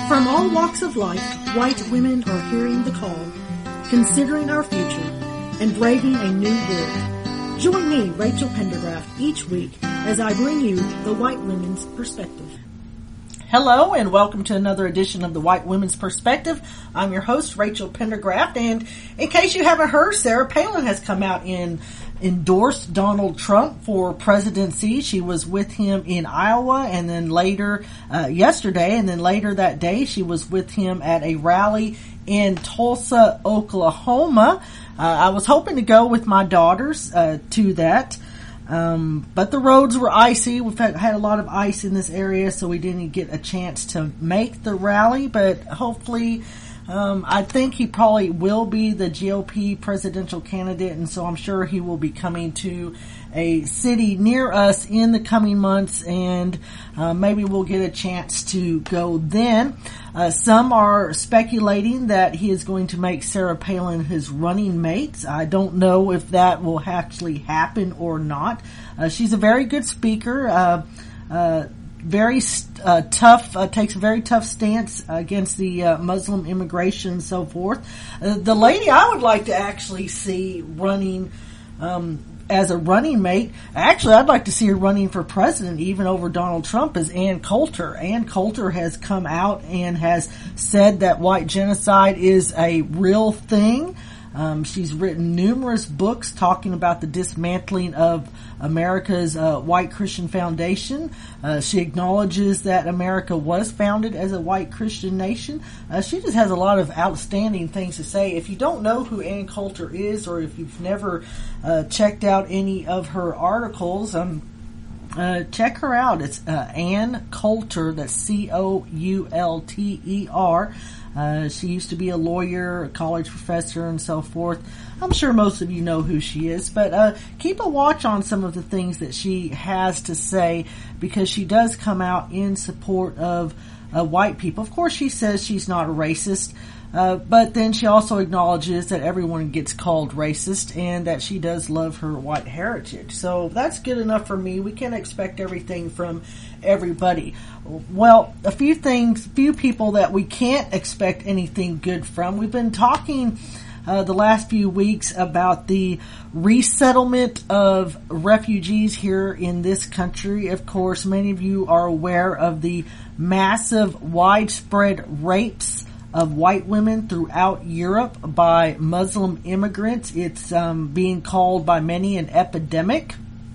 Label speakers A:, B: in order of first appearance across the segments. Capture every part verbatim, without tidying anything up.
A: From all walks of life, white women are hearing the call, considering our future, and braving a new world. Join me, Rachel Pendergraft, each week as I bring you the white women's perspective.
B: Hello and welcome to another edition of the White Women's Perspective. I'm your host, Rachel Pendergraft, and in case you haven't heard, Sarah Palin has come out and endorsed Donald Trump for presidency. She was with him in Iowa, and then later, uh, yesterday, and then later that day, she was with him at a rally in Tulsa, Oklahoma. Uh, I was hoping to go with my daughters uh, to that. Um, but the roads were icy. We've had, had a lot of ice in this area, so we didn't get a chance to make the rally, but hopefully, um, I think he probably will be the G O P presidential candidate, and so I'm sure he will be coming to a city near us in the coming months, and uh, maybe we'll get a chance to go then. Uh, some are speculating that he is going to make Sarah Palin his running mate. I don't know if that will actually happen or not. Uh, she's a very good speaker, uh, uh, very uh, tough, uh, takes a very tough stance against the uh, Muslim immigration and so forth. Uh, the lady I would like to actually see running um as a running mate, actually, I'd like to see her running for president even over Donald Trump, is Ann Coulter. Ann Coulter has come out and has said that white genocide is a real thing. Um, she's written numerous books talking about the dismantling of America's uh, White Christian Foundation. Uh, she acknowledges that America was founded as a white Christian nation. Uh, she just has a lot of outstanding things to say. If you don't know who Ann Coulter is, or if you've never uh, checked out any of her articles, um, uh, check her out. It's uh, Ann Coulter. That's C O U L T E R. Uh, she used to be a lawyer, a college professor, and so forth. I'm sure most of you know who she is, but uh, keep a watch on some of the things that she has to say, because she does come out in support of uh, white people. Of course, she says she's not a racist, uh, but then she also acknowledges that everyone gets called racist and that she does love her white heritage. So that's good enough for me. We can't expect everything from everybody. Well, a few things, few people that we can't expect anything good from. We've been talking uh, the last few weeks about the resettlement of refugees here in this country. Of course, many of you are aware of the massive, widespread rapes of white women throughout Europe by Muslim immigrants. It's um, being called by many an epidemic.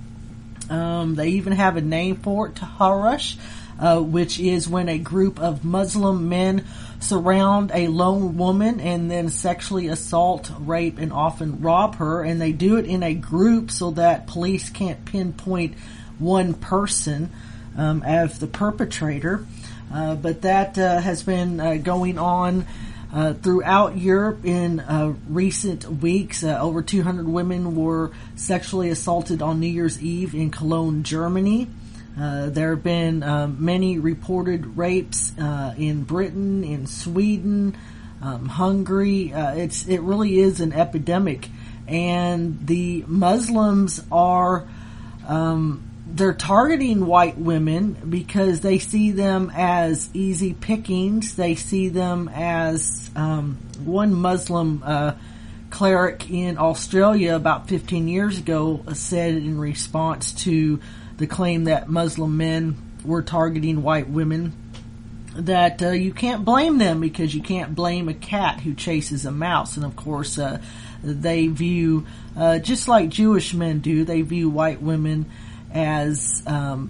B: Um, they even have a name for it, Taharush, uh, which is when a group of Muslim men surround a lone woman and then sexually assault, rape, and often rob her. And they do it in a group so that police can't pinpoint one person um, as the perpetrator. Uh, but that uh, has been uh, going on Uh, throughout Europe in uh, recent weeks. Uh, over two hundred women were sexually assaulted on New Year's Eve in Cologne, Germany. Uh, there have been um, many reported rapes uh, in Britain, in Sweden, um, Hungary. Uh, it's it really is an epidemic, and the Muslims are um, they're targeting white women because they see them as easy pickings. They see them as um, one Muslim uh, cleric in Australia about fifteen years ago said in response to the claim that Muslim men were targeting white women that uh, you can't blame them because you can't blame a cat who chases a mouse. And of course, uh, they view, uh, just like Jewish men do, they view white women as um,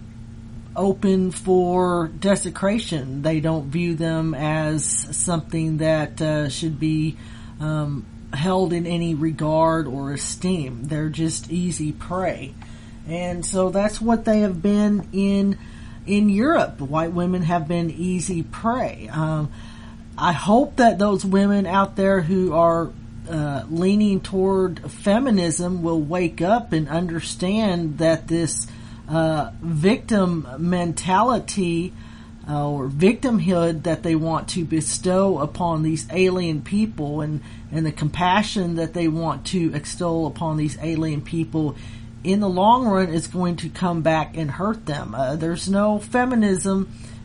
B: open for desecration. They don't view them as something that uh, should be um, held in any regard or esteem. They're just easy prey. And so that's what they have been in in Europe. White women have been easy prey. Um, I hope that those women out there who are Uh, leaning toward feminism will wake up and understand that this uh, victim mentality uh, or victimhood that they want to bestow upon these alien people and, and the compassion that they want to extol upon these alien people in the long run is going to come back and hurt them. Uh, there's no feminism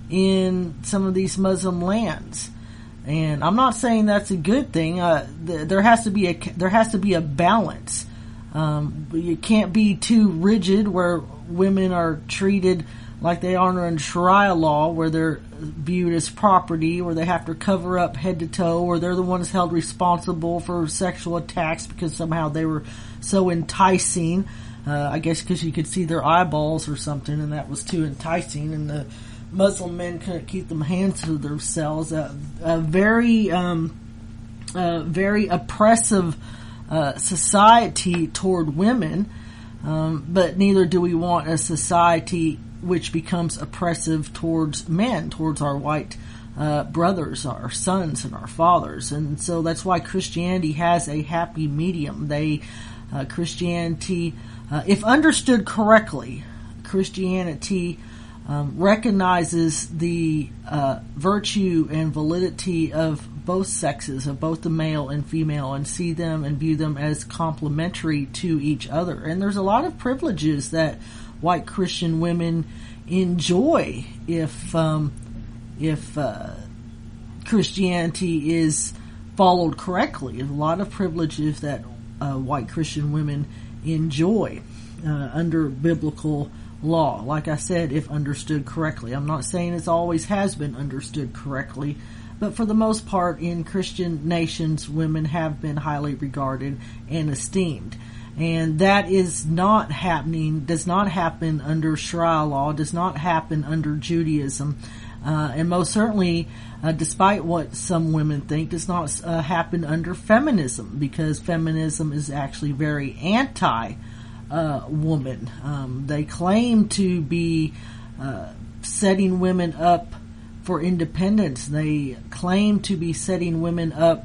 B: in some of these Muslim lands. And I'm not saying that's a good thing. Uh, th- there has to be a there has to be a balance. Um, you can't be too rigid where women are treated like they are in Sharia law, where they're viewed as property, where they have to cover up head to toe, or they're the ones held responsible for sexual attacks because somehow they were so enticing. Uh, I guess because you could see their eyeballs or something, and that was too enticing, and the Muslim men couldn't keep them hands to themselves. A, a very, um, uh, very oppressive uh, society toward women, um, but neither do we want a society which becomes oppressive towards men, towards our white uh, brothers, our sons, and our fathers. And so that's why Christianity has a happy medium. They, uh, Christianity, uh, if understood correctly, Christianity um, recognizes the uh, virtue and validity of both sexes, of both the male and female, and see them and view them as complementary to each other. And there's a lot of privileges that white Christian women enjoy if um, if uh, Christianity is followed correctly. There's a lot of privileges that uh, white Christian women enjoy uh, under biblical law. Like I said, if understood correctly. I'm not saying it always has been understood correctly, but for the most part in Christian nations, women have been highly regarded and esteemed. And that is not happening, does not happen under Sharia law, does not happen under Judaism, uh, and most certainly, uh, despite what some women think, does not uh, happen under feminism, because feminism is actually very anti uh, woman. Um, they claim to be uh, setting women up for independence. They claim to be setting women up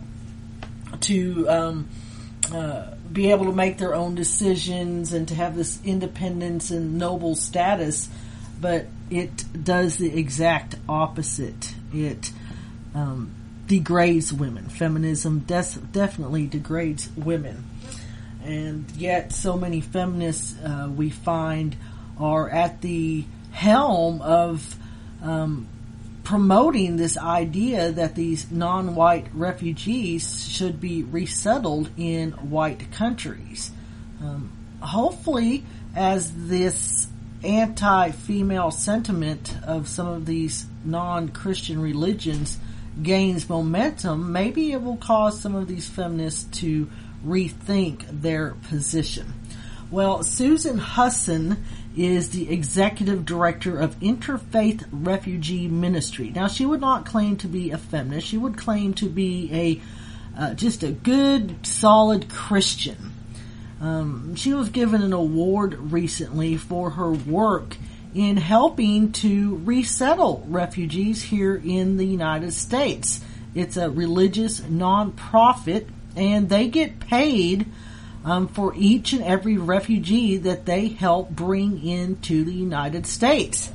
B: to um, uh, be able to make their own decisions and to have this independence and noble status, but it does the exact opposite. It um, degrades women. Feminism des- definitely degrades women. And yet so many feminists uh, we find are at the helm of um, promoting this idea that these non-white refugees should be resettled in white countries. Um, hopefully, as this anti-female sentiment of some of these non-Christian religions gains momentum, maybe it will cause some of these feminists to rethink their position. Well, Susan Husson is the executive director of Interfaith Refugee Ministry. Now, she would not claim to be a feminist. She would claim to be a uh, just a good, solid Christian. Um, she was given an award recently for her work in helping to resettle refugees here in the United States. It's a religious nonprofit, and they get paid Um, for each and every refugee that they help bring into the United States.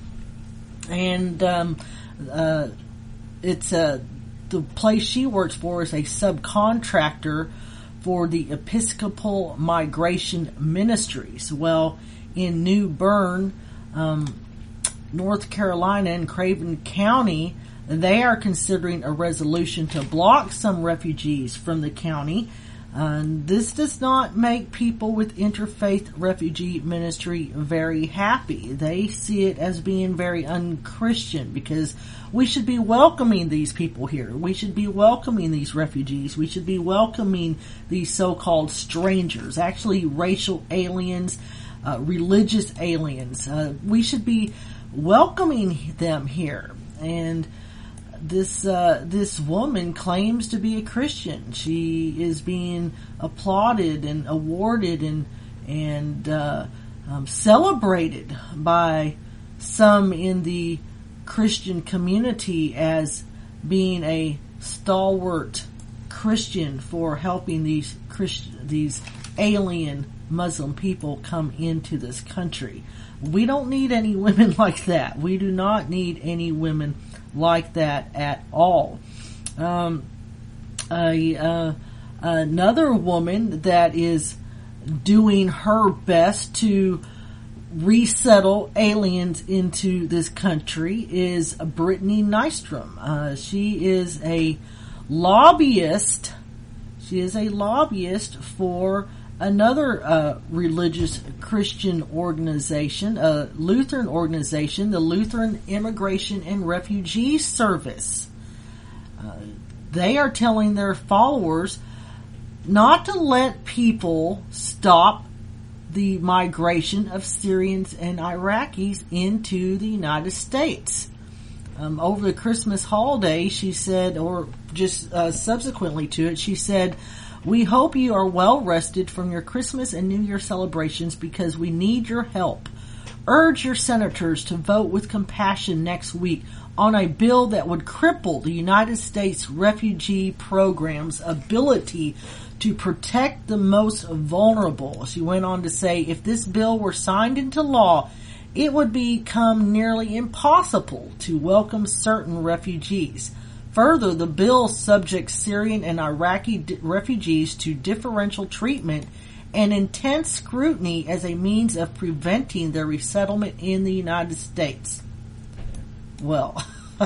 B: And um, uh, it's a, the place she works for is a subcontractor for the Episcopal Migration Ministries. Well, in New Bern, um, North Carolina, and Craven County, they are considering a resolution to block some refugees from the county. Uh, this does not make people with Interfaith Refugee Ministry very happy. They see it as being very unchristian, because we should be welcoming these people here. We should be welcoming these refugees. We should be welcoming these so-called strangers, actually racial aliens, uh, religious aliens. Uh, we should be welcoming them here. And This uh, this woman claims to be a Christian. She is being applauded and awarded and and uh, um, celebrated by some in the Christian community as being a stalwart Christian for helping these Christian, these alien Muslim people come into this country. We don't need any women like that. We do not need any women like that at all. Um, a, uh, another woman that is doing her best to resettle aliens into this country is Brittany Nystrom. Uh, she is a lobbyist. She is a lobbyist for another uh, religious Christian organization, a Lutheran organization, the Lutheran Immigration and Refugee Service. Uh, they are telling their followers not to let people stop the migration of Syrians and Iraqis into the United States. Um, over the Christmas holiday, she said, or just uh, subsequently to it, she said, "We hope you are well rested from your Christmas and New Year celebrations because we need your help. Urge your senators to vote with compassion next week on a bill that would cripple the United States refugee program's ability to protect the most vulnerable." She went on to say, "If this bill were signed into law, it would become nearly impossible to welcome certain refugees. Further, the bill subjects Syrian and Iraqi d- refugees to differential treatment and intense scrutiny as a means of preventing their resettlement in the United States." Well,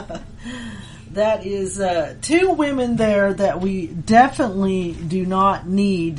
B: that is uh, two women there that we definitely do not need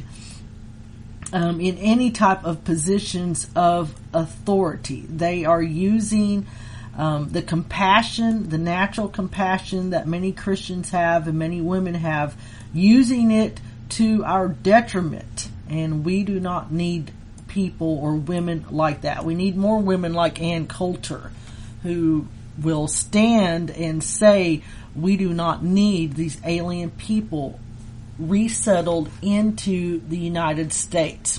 B: um, in any type of positions of authority. They are using um, the compassion, the natural compassion that many Christians have and many women have, using it to our detriment. And we do not need people or women like that. We need more women like Ann Coulter, who will stand and say we do not need these alien people resettled into the United States.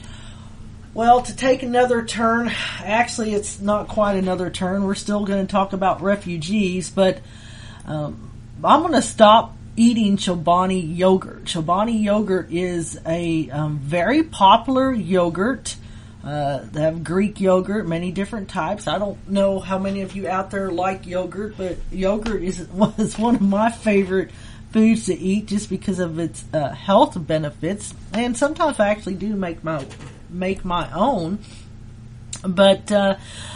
B: Well, to take another turn, actually it's not quite another turn. We're still going to talk about refugees, but um, I'm going to stop eating Chobani yogurt. Chobani yogurt is a um, very popular yogurt. Uh, they have Greek yogurt, many different types. I don't know how many of you out there like yogurt, but yogurt is, is one of my favorite foods to eat just because of its uh, health benefits. And sometimes I actually do make my make my own. But uh,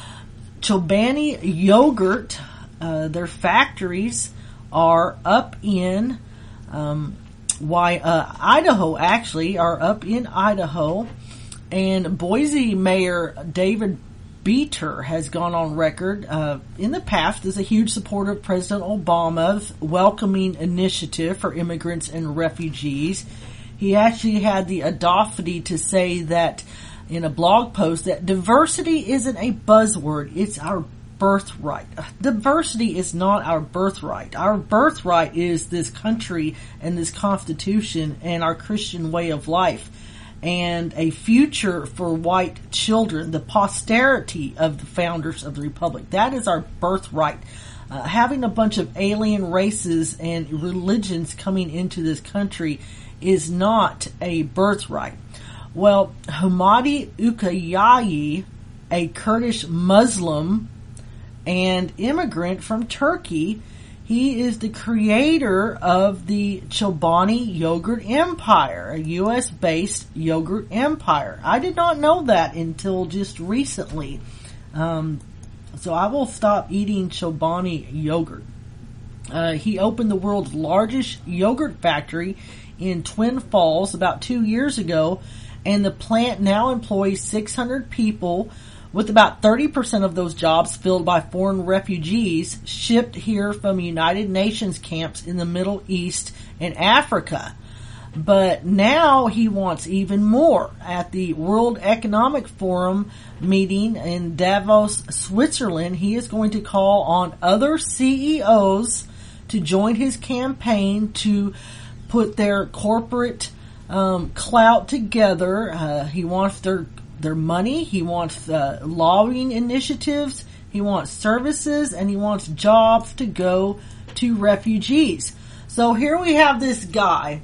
B: Chobani yogurt, uh, their factories are up in um, why uh, Idaho. Actually, are up in Idaho. And Boise Mayor David Beater has gone on record uh, in the past as a huge supporter of President Obama's welcoming initiative for immigrants and refugees. He actually had the audacity to say that in a blog post that diversity isn't a buzzword, it's our birthright. Diversity is not our birthright. Our birthright is this country and this Constitution and our Christian way of life, and a future for white children, the posterity of the founders of the Republic. That is our birthright. Uh, having a bunch of alien races and religions coming into this country is not a birthright. Well, Hamadi Ukayayi, a Kurdish Muslim and immigrant from Turkey, he is the creator of the Chobani Yogurt Empire, a U S-based yogurt empire. I did not know that until just recently. Um, so I will stop eating Chobani yogurt. Uh, he opened the world's largest yogurt factory in Twin Falls about two years ago, and the plant now employs six hundred people, with about thirty percent of those jobs filled by foreign refugees shipped here from United Nations camps in the Middle East and Africa. But now he wants even more. At the World Economic Forum meeting in Davos, Switzerland, he is going to call on other C E Os to join his campaign to put their corporate um, clout together. Uh, he wants their their money, he wants uh, lobbying initiatives, he wants services, and he wants jobs to go to refugees. So here we have this guy,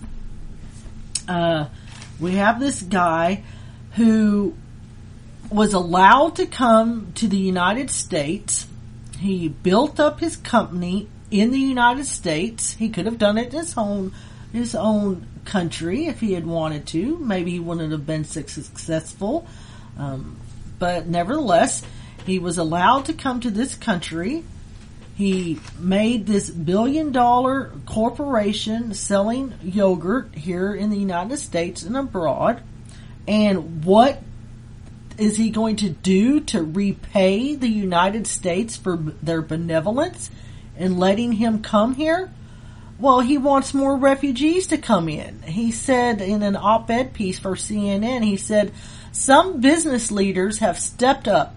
B: uh, we have this guy who was allowed to come to the United States. He built up his company in the United States. He could have done it in his own, his own country if he had wanted to. Maybe he wouldn't have been successful. Um, but nevertheless, he was allowed to come to this country. He made this billion dollar corporation selling yogurt here in the United States and abroad. And what is he going to do to repay the United States for their benevolence in letting him come here? Well, he wants more refugees to come in. He said in an op-ed piece for C N N, he said, some business leaders have stepped up.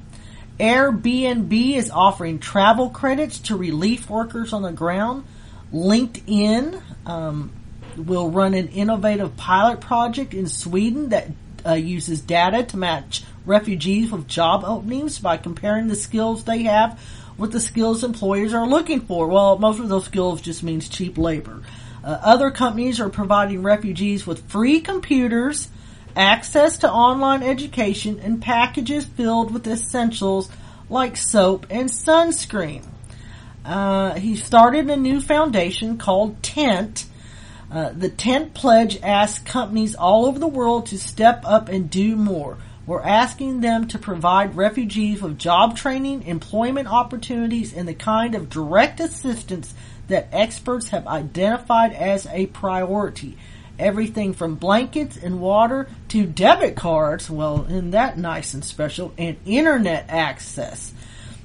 B: Airbnb is offering travel credits to relief workers on the ground. LinkedIn um, will run an innovative pilot project in Sweden that uh, uses data to match refugees with job openings by comparing the skills they have with the skills employers are looking for. Well, most of those skills just means cheap labor. Uh, other companies are providing refugees with free computers, access to online education, and packages filled with essentials like soap and sunscreen. Uh, he started a new foundation called Tent. Uh, the Tent Pledge asks companies all over the world to step up and do more. We're asking them to provide refugees with job training, employment opportunities, and the kind of direct assistance that experts have identified as a priority. Everything from blankets and water to debit cards, well, isn't that nice and special, and internet access.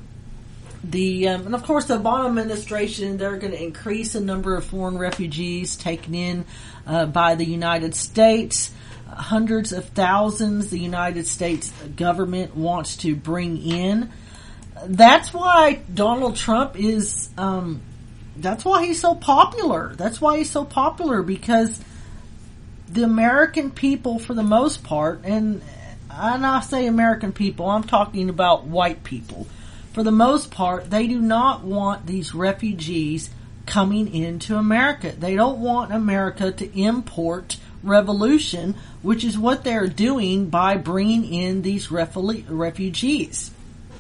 B: The um, and of course, the Obama administration, they're going to increase the number of foreign refugees taken in uh, by the United States. Uh, hundreds of thousands the United States government wants to bring in. That's why Donald Trump is, um, that's why he's so popular. That's why he's so popular, because the American people, for the most part, and, and I say American people, I'm talking about white people. For the most part, they do not want these refugees coming into America. They don't want America to import revolution, which is what they're doing by bringing in these refu- refugees.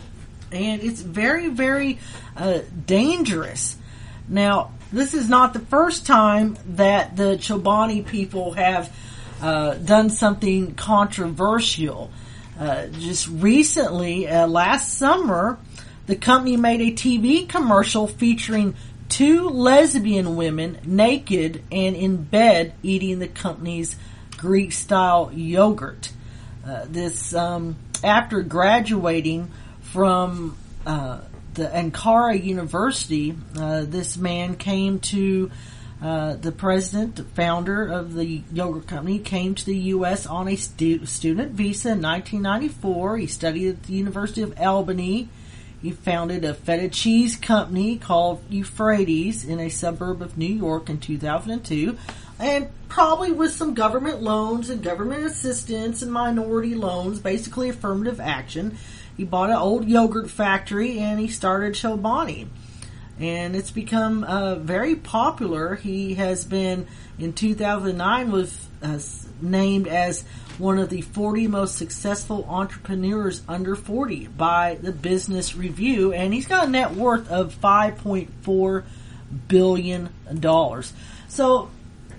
B: And it's very, very uh, dangerous. Now, this is not the first time that the Chobani people have uh, done something controversial. Uh, just recently, uh, last summer, the company made a T V commercial featuring two lesbian women naked and in bed eating the company's Greek-style yogurt. Uh, this, um, after graduating from uh, the Ankara University, uh, this man came to uh, the president, the founder of the yogurt company, came to the U S on a stu- student visa in nineteen ninety-four. He studied at the University of Albany. He founded a feta cheese company called Euphrates in a suburb of New York in two thousand two, and probably with some government loans and government assistance and minority loans, basically affirmative action. He bought an old yogurt factory and he started Chobani. And it's become uh, very popular. He has been, in two thousand nine, was uh, named as one of the forty most successful entrepreneurs under forty by the Business Review. And he's got a net worth of five point four billion dollars. So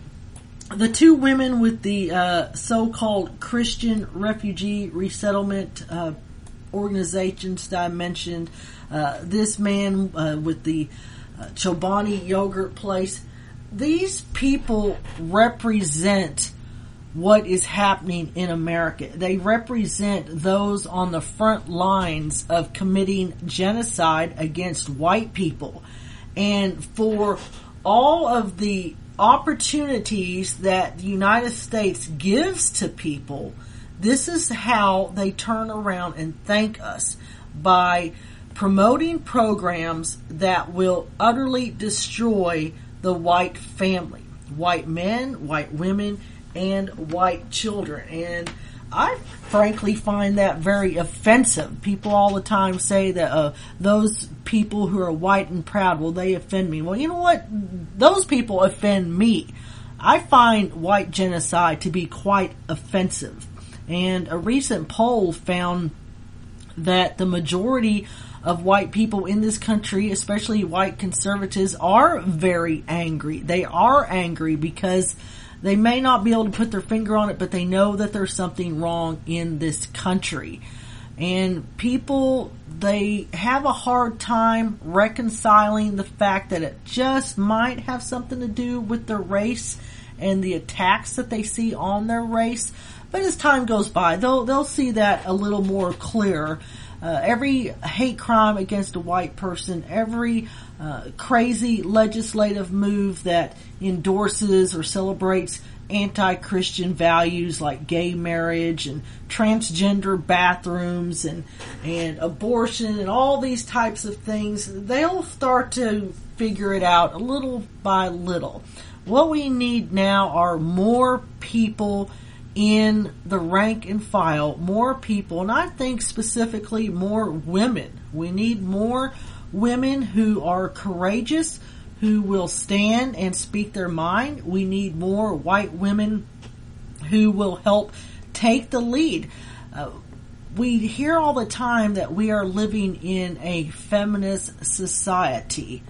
B: the two women with the uh, so-called Christian refugee resettlement uh, organizations that I mentioned, uh, this man uh, with the uh, Chobani yogurt place, these people represent what is happening in America. They represent those on the front lines of committing genocide against white people. And for all of the opportunities that the United States gives to people, this is how they turn around and thank us, by promoting programs that will utterly destroy the white family, white men, white women, and white children. And I frankly find that very offensive. People all the time say that uh, those people who are white and proud, well, they offend me. Well, you know what? Those people offend me. I find white genocide to be quite offensive. And a recent poll found that the majority of white people in this country, especially white conservatives, are very angry. They are angry because they may not be able to put their finger on it, but they know that there's something wrong in this country. And people, they have a hard time reconciling the fact that it just might have something to do with their race and the attacks that they see on their race. But as time goes by, they'll, they'll see that a little more clear. Uh, every hate crime against a white person, every uh, crazy legislative move that endorses or celebrates anti-Christian values like gay marriage and transgender bathrooms and and abortion and all these types of things, they'll start to figure it out a little by little. What we need now are more people in the rank and file, more people, and I think specifically more women. We need more women who are courageous, who will stand and speak their mind. We need more white women who will help take the lead. Uh, we hear all the time that we are living in a feminist society.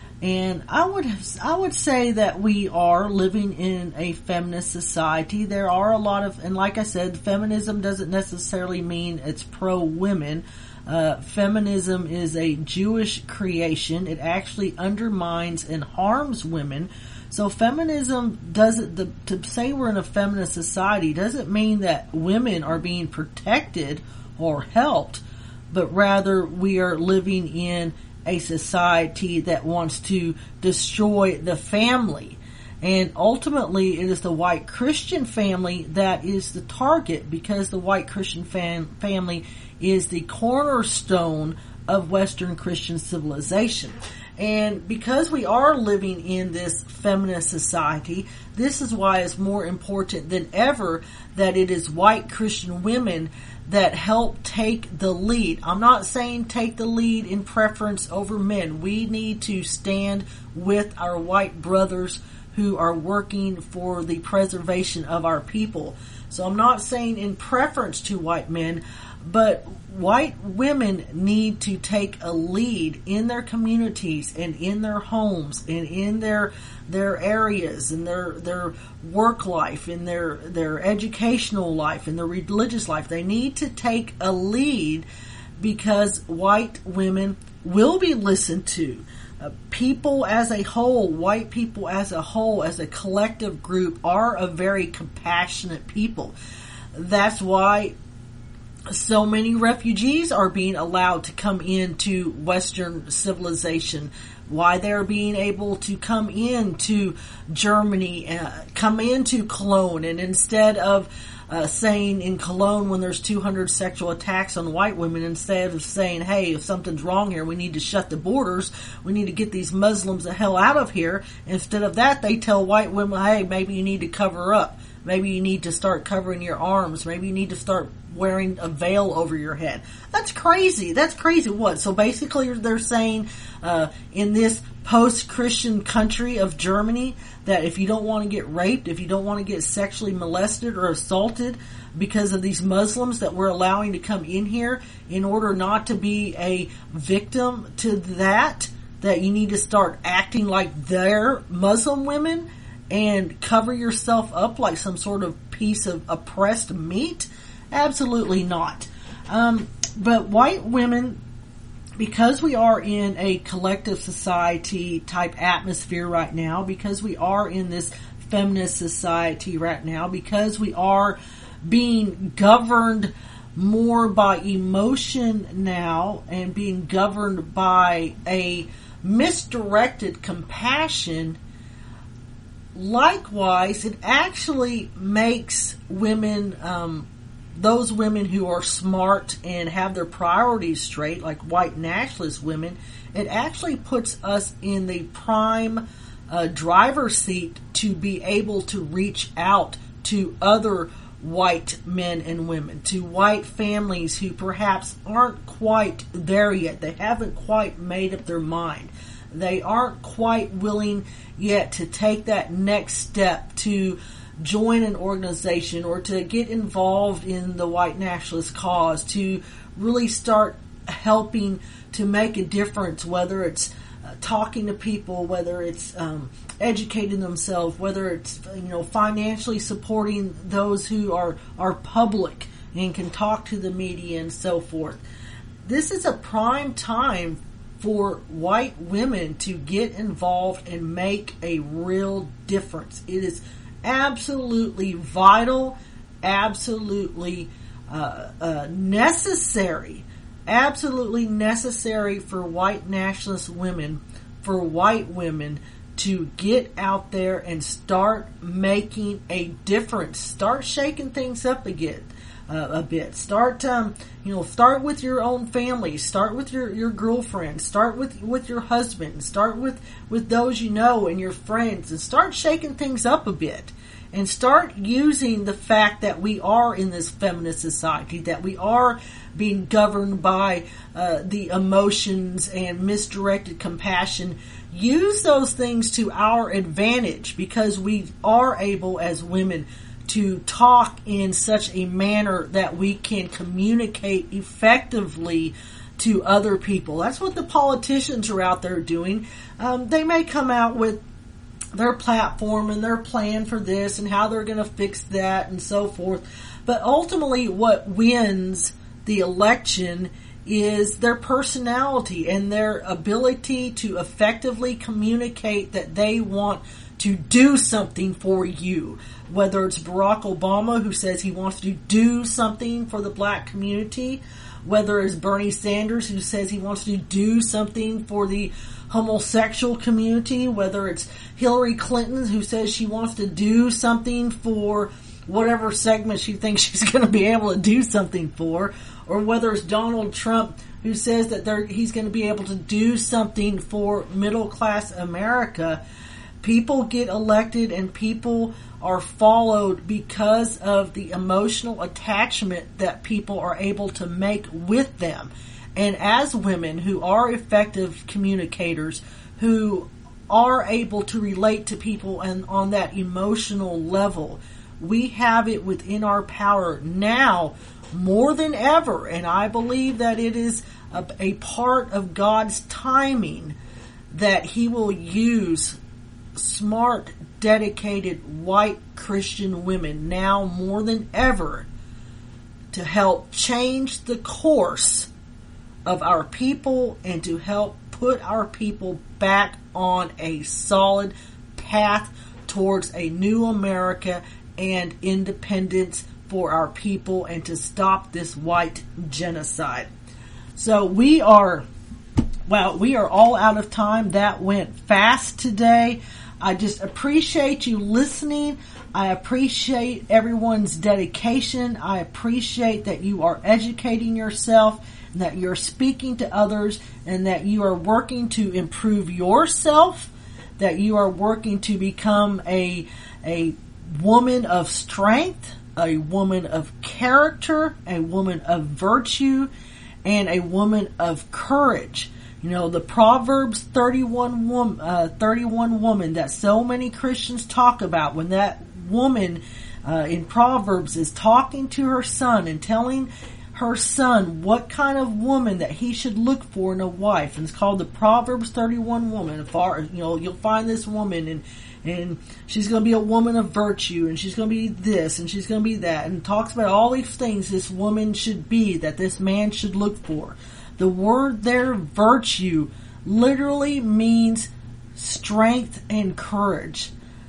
B: And I would I would say that we are living in a feminist society. There are a lot of, and like I said, feminism doesn't necessarily mean it's pro-women. Uh, feminism is a Jewish creation. It actually undermines and harms women. So feminism doesn't, the, to say we're in a feminist society doesn't mean that women are being protected or helped, but rather we are living in a society that wants to destroy the family. And ultimately, it is the white Christian family that is the target, because the white Christian fam- family is the cornerstone of Western Christian civilization. And because we are living in this feminist society, this is why it's more important than ever that it is white Christian women that help take the lead. I'm not saying take the lead in preference over men. We need to stand with our white brothers who are working for the preservation of our people. So I'm not saying in preference to white men, but white women need to take a lead in their communities and in their homes and in their their areas and their their work life, in their their educational life, and their religious life. They need to take a lead, because white women will be listened to. Uh, people as a whole, white people as a whole, as a collective group, are a very compassionate people. That's why so many refugees are being allowed to come into Western civilization, why they're being able to come into Germany, uh, come into Cologne, and instead of uh, saying in Cologne when there's two hundred sexual attacks on white women, instead of saying, hey, if something's wrong here, we need to shut the borders, we need to get these Muslims the hell out of here, instead of that, they tell white women, hey, maybe you need to cover up. Maybe you need to start covering your arms. Maybe you need to start wearing a veil over your head. That's crazy. That's crazy. What? So basically they're saying uh, in this post-Christian country of Germany that if you don't want to get raped, if you don't want to get sexually molested or assaulted because of these Muslims that we're allowing to come in here, in order not to be a victim to that, that you need to start acting like they're Muslim women and cover yourself up like some sort of piece of oppressed meat? Absolutely not. Um, but white women, because we are in a collective society type atmosphere right now, because we are in this feminist society right now, because we are being governed more by emotion now and being governed by a misdirected compassion, likewise, it actually makes women, um, those women who are smart and have their priorities straight, like white nationalist women, it actually puts us in the prime uh, driver's seat to be able to reach out to other white men and women, to white families who perhaps aren't quite there yet. They haven't quite made up their mind. They aren't quite willing yet to take that next step to join an organization or to get involved in the white nationalist cause, to really start helping to make a difference, whether it's uh, talking to people, whether it's um, educating themselves, whether it's, you know, financially supporting those who are, are public and can talk to the media and so forth. This is a prime time for white women to get involved and make a real difference. It is absolutely vital, absolutely uh, uh, necessary, absolutely necessary for white nationalist women, for white women to get out there and start making a difference. Start shaking things up again. Uh, a bit. Start, um, you know, start with your own family. Start with your, your girlfriend. Start with, with your husband. Start with, with those you know and your friends, and start shaking things up a bit. And start using the fact that we are in this feminist society, that we are being governed by uh, the emotions and misdirected compassion. Use those things to our advantage, because we are able as women to talk in such a manner that we can communicate effectively to other people. That's what the politicians are out there doing. Um, they may come out with their platform and their plan for this and how they're going to fix that and so forth. But ultimately what wins the election is their personality and their ability to effectively communicate that they want to do something for you. Whether it's Barack Obama, who says he wants to do something for the black community, whether it's Bernie Sanders, who says he wants to do something for the homosexual community, whether it's Hillary Clinton, who says she wants to do something for whatever segment she thinks she's going to be able to do something for, or whether it's Donald Trump, who says that they're, he's going to be able to do something for middle-class America. People get elected and people are followed because of the emotional attachment that people are able to make with them. And as women who are effective communicators, who are able to relate to people and on that emotional level, we have it within our power now more than ever. And I believe that it is a, a part of God's timing that He will use smart, dedicated, white Christian women now more than ever to help change the course of our people and to help put our people back on a solid path towards a new America and independence for our people, and to stop this white genocide. So we are, well, we are all out of time. That went fast today. I just appreciate you listening. I appreciate everyone's dedication. I appreciate that you are educating yourself, and that you're speaking to others, and that you are working to improve yourself, that you are working to become a, a woman of strength, a woman of character, a woman of virtue, and a woman of courage. You know, the Proverbs thirty-one woman, uh, thirty-one woman that so many Christians talk about, when that woman uh, in Proverbs is talking to her son and telling her son what kind of woman that he should look for in a wife. And it's called the Proverbs thirty-one woman. Far, you know, you'll find this woman, and and she's going to be a woman of virtue, and she's going to be this, and she's going to be that, and talks about all these things this woman should be, that this man should look for. The word there, virtue, literally means strength and courage.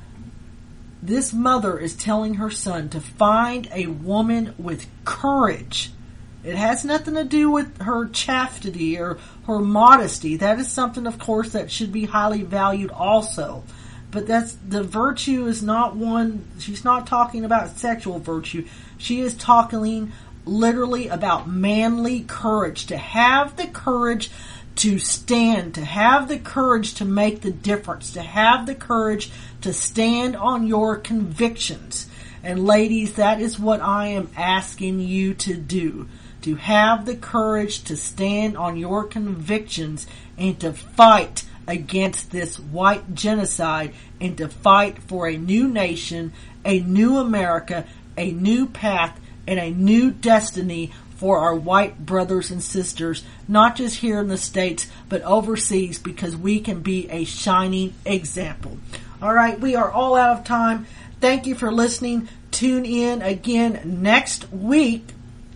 B: This mother is telling her son to find a woman with courage. It has nothing to do with her chastity or her modesty. That is something, of course, that should be highly valued also. But that's, the virtue is not one, she's not talking about sexual virtue. She is talking literally about manly courage, to have the courage to stand, to have the courage to make the difference, to have the courage to stand on your convictions. And ladies, that is what I am asking you to do, to have the courage to stand on your convictions and to fight against this white genocide, and to fight for a new nation, a new America, a new path, and a new destiny for our white brothers and sisters, not just here in the States, but overseas, because we can be a shining example. All right, we are all out of time. Thank you for listening. Tune in again next week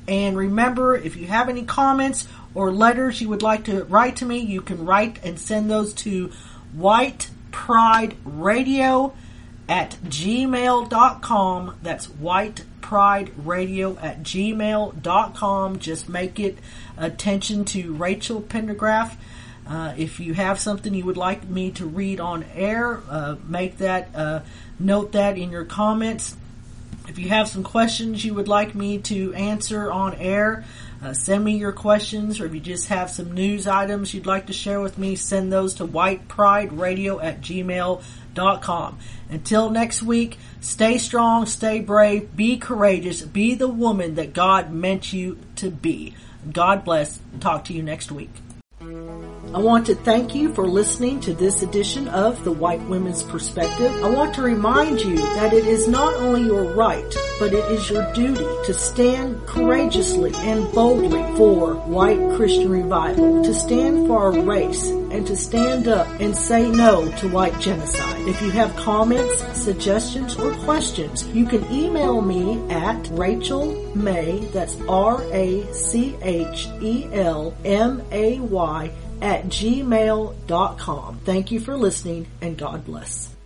B: And remember, if you have any comments or letters you would like to write to me, you can write and send those to white pride radio at gmail dot com. That's white pride radio at gmail dot com. Just make it attention to Rachel Pendergraft. Uh, if you have something you would like me to read on air, uh, make that, uh, note that in your comments. If you have some questions you would like me to answer on air, uh, send me your questions. Or if you just have some news items you'd like to share with me, send those to white pride radio at gmail dot com. Until next week, stay strong, stay brave, be courageous, be the woman that God meant you to be. God bless. Talk to you next week. I want to thank you for listening to this edition of The White Women's Perspective. I want to remind you that it is not only your right, but it is your duty to stand courageously and boldly for white Christian revival, to stand for our race, and to stand up and say no to white genocide. If you have comments, suggestions, or questions, you can email me at Rachel May, that's R A C H E L M A Y, at gmail dot com. Thank you for listening, and God bless.